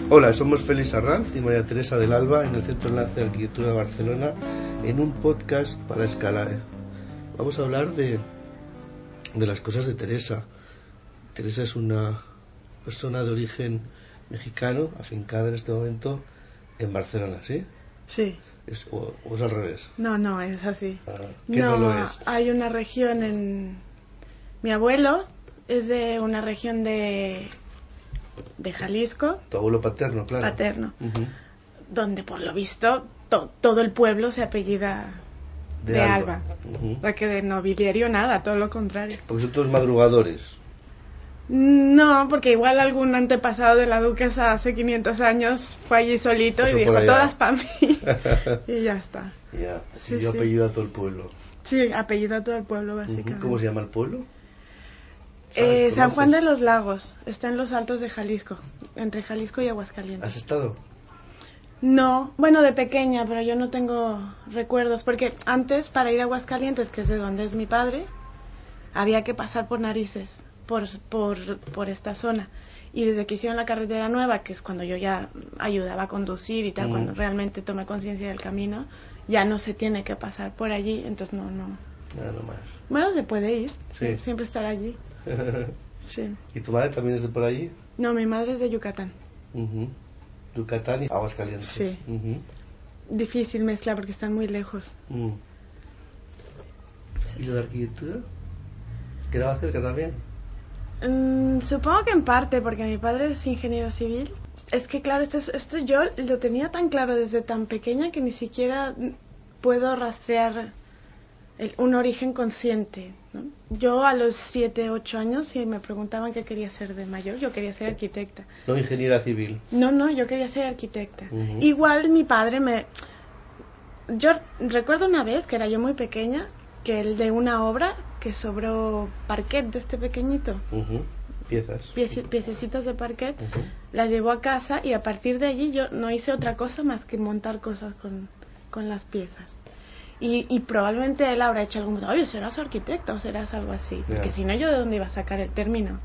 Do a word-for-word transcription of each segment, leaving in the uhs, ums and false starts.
Hola, somos Félix Arranz y María Teresa del Alba en el Centro Enlace de Arquitectura de Barcelona en un podcast para Escalae. Vamos a hablar de, de las cosas de Teresa. Teresa es una persona de origen mexicano, afincada en este momento en Barcelona, ¿sí? Sí. Es, o, ¿O es al revés? No, no, es así. Ah, ¿qué no, no lo es? Hay una región en... Mi abuelo es de una región de... de Jalisco. Tu abuelo paterno, claro. Paterno. Uh-huh. Donde, por lo visto, to- todo el pueblo se apellida de, de Alba. Alba. Uh-huh. Porque de nobiliario nada, todo lo contrario. Porque son todos madrugadores. No, porque igual algún antepasado de la duquesa hace quinientos años fue allí solito Eso y dijo, por allá. todas para mí. Y ya está. Ya, Sí, yo sí. apellido a todo el pueblo. Sí, apellido a todo el pueblo, básicamente. Uh-huh. ¿Cómo se llama el pueblo? Eh, Ah, San Juan de ¿conoces? los Lagos, está en los altos de Jalisco, entre Jalisco y Aguascalientes. ¿Has estado? No, bueno, de pequeña, pero yo no tengo recuerdos, porque antes para ir a Aguascalientes, que es de donde es mi padre, había que pasar por Narices, por, por, por esta zona. Y desde que hicieron la carretera nueva, que es cuando yo ya ayudaba a conducir y tal, Mm. cuando realmente tomé conciencia del camino, ya no se tiene que pasar por allí, entonces no, no. Nada más. Bueno, se puede ir, Sí. siempre estar allí. Sí. ¿Y tu madre también es de por allí? No, mi madre es de Yucatán. Uh-huh. Yucatán y Aguascalientes. Sí. Uh-huh. Difícil mezcla porque están muy lejos. Mm. ¿Y lo de arquitectura? ¿Quedaba cerca también? Mm, supongo que en parte, porque mi padre es ingeniero civil. Es que claro, esto, es- esto yo lo tenía tan claro desde tan pequeña que ni siquiera mm, puedo rastrear el- un origen consciente, ¿no? Yo a los siete, ocho años, si me preguntaban qué quería ser de mayor, yo quería ser arquitecta. No ingeniera civil. No, no, yo quería ser arquitecta. Ujú. Igual mi padre me... Yo recuerdo una vez, que era yo muy pequeña, que el de una obra que sobró parquet de este pequeñito, Uh-huh. Piezas. piece- piececitas de parquet, Uh-huh. las llevó a casa y a partir de allí yo no hice otra cosa más que montar cosas con, con las piezas. Y, y probablemente él habrá hecho algún... Oye, serás arquitecta o serás algo así. Ya. Porque si no, ¿yo de dónde iba a sacar el término?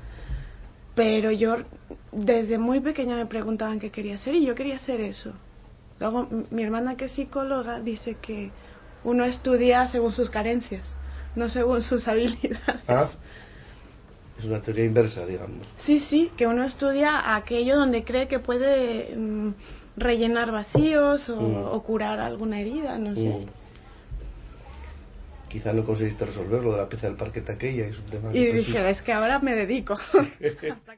Pero yo desde muy pequeña me preguntaban qué quería ser y yo quería ser eso. Luego m- mi hermana, que es psicóloga, dice que uno estudia según sus carencias, no según sus habilidades. Ah, es una teoría inversa, digamos. Sí, sí, que uno estudia aquello donde cree que puede mm, rellenar vacíos o, Mm. o curar alguna herida, no sé. Mm. Quizá no conseguiste resolver lo de la pieza del parquet aquella, es un tema... Y que dije, es que ahora me dedico.